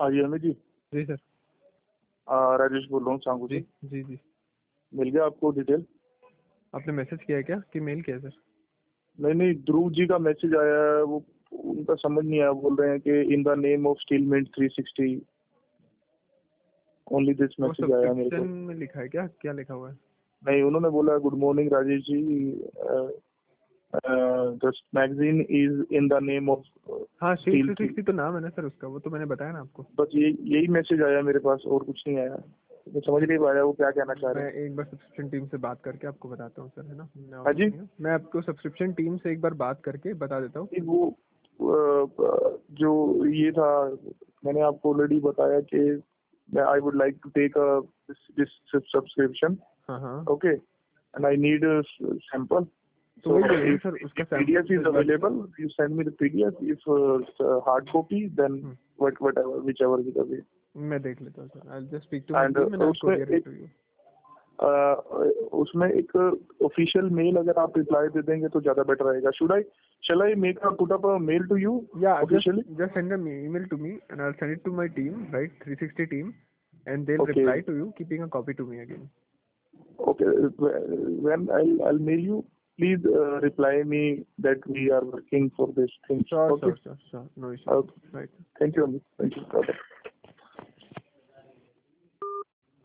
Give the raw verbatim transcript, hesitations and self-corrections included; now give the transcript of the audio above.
हाँ जी अमित जी। जी सर। आ, राजेश बोल रहा हूँ सांगू जी से। जी जी। मिल गया आपको डिटेल? आपने मैसेज किया है क्या कि मेल किया है सर? नहीं नहीं, ध्रुव जी का मैसेज आया है, वो उनका समझ नहीं आया। बोल रहे हैं कि in the name of settlement three sixty, only this वो मैसेज आया मेरे सब्सक्रिप्शन को। में लिखा है क्या? क्या लिखा हुआ है? नहीं, उन्होंने बोला good morning Rajesh ji, the magazine is in the name of हाँ, steel steel three three. Sixty तो नाम है ना सर उसका, वो तो मैंने बताया ना आपको। बस यही यही मैसेज आया मेरे पास, और कुछ नहीं आया। मैं समझ नहीं पाया वो क्या कहना चाह रहे मैं हैं। एक बार सब्सक्रिप्शन टीम से बात करके आपको बताता हूँ सर, है ना? मैं हाँ जी। नहीं हूँ। मैं आपको सब्सक्रिप्शन टीम से एक बार बात करके बता देता हूँ। नहीं, वो अ, जो ये था, मैंने आपको ऑलरेडी बताया कि मैं I would like to take this subscription. हाँ हाँ। Okay, and I need sample. तो So वही बोल रहा हूँ if सर, उसका if P D F sample is भिजवा दीजिए। available, you send me the P D F. If uh, uh, hard copy, then hmm, what whatever whichever is the way. मैं देख लेता हूँ sir. I just speak to my And uh, team and I उसमें courier it एक to you. uh, उसमें एक official mail अगर आप रिप्लाई दे देंगे तो ज्यादा बेटर रहेगा। Should I shall I make a put up a mail to you Yeah, just officially? just send an email to me and I'll send it to my team, right? three sixty team, and they'll Okay, reply to you, keeping a copy to me again. okay. When I'll I'll mail you, please uh, reply me that we are working for this thing. Sure, Okay. sure, sure, sure. No issues. Okay. Right. Thank you, Amit. Thank you. Bye-bye.